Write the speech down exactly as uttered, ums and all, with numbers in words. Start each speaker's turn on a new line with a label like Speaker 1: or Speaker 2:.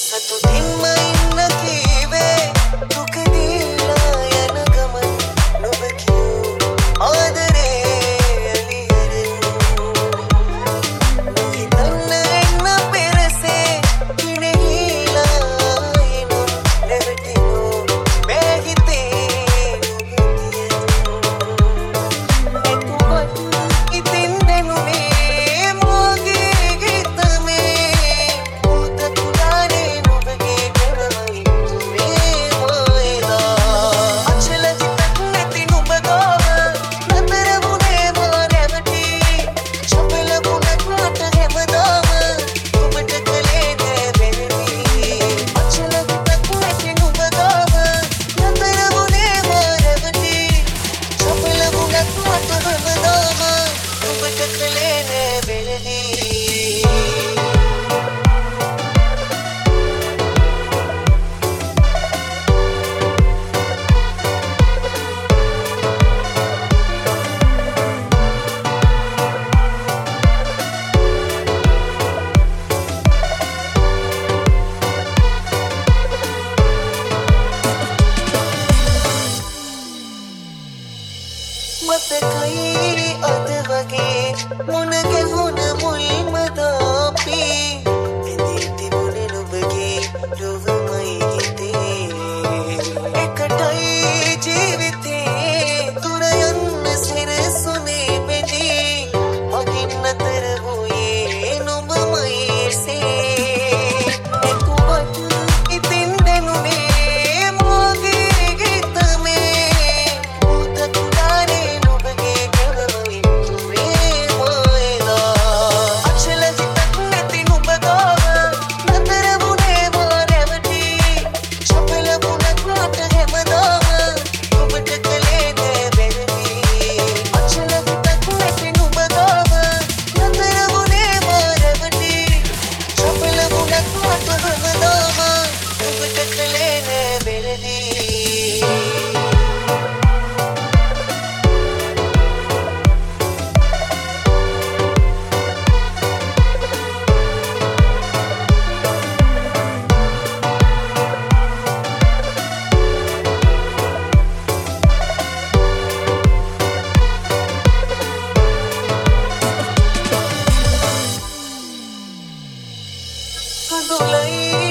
Speaker 1: සතුටින්ම ඉන්න කීවේ දුක දීලා යන ගමන් නුඹ කියූ ආදරේ එළියරෙන් හිතන්න එන්න පෙරසේ කිනෙහිලා එනම් රැවටිනෝ මේ හිතේ එතුමත් ඉතින් දෙනුනේ මෝගේ ගීතමේ මුත පුරානේ නුඹගේ කරමයි මේ මොයලා අචල හිතක් නැති නුඹ ගාව නතර වුණේ මා රැවටි චපල වුණත් මට හැමදාම නුඹට කලේ නෑ වෙනවි අචල හිතක් නැති නුඹ ගාව නතර වුණේ මා රැවටි චපල වුණත් මට හැමදාම නුඹට කලේ නෑ වෙනවි මතකයි අද වගේ මුණ ගැහුණ මුල්ම දාපි ඇඳී තිබුණේ නුඹගේ ලොවමයි හිතේ එකටයි ජීවිතේ දුර යන්න සිරසුනේ බෙදී මගින් අතර වූයේ නුඹමයි එසේ එතුමත් ඉතින් දෙනුනේ මෝගේ ගීතමේ මුත පුරානේ නුඹගේ කරමයි මේ මොයලා අචල හිතක් නැති නුඹ ගාව නතර වුණේ මා රැවටි චපල වුණත් මට හැමදාම නුඹට කලේ නෑ වෙනවි අචල හිතක් නැති නුඹ ගාව නතර වුණේ මා රැවටි චපල වුණත් මට හැමදාම නුඹට කලේ නෑ වෙනවි කඳුලයි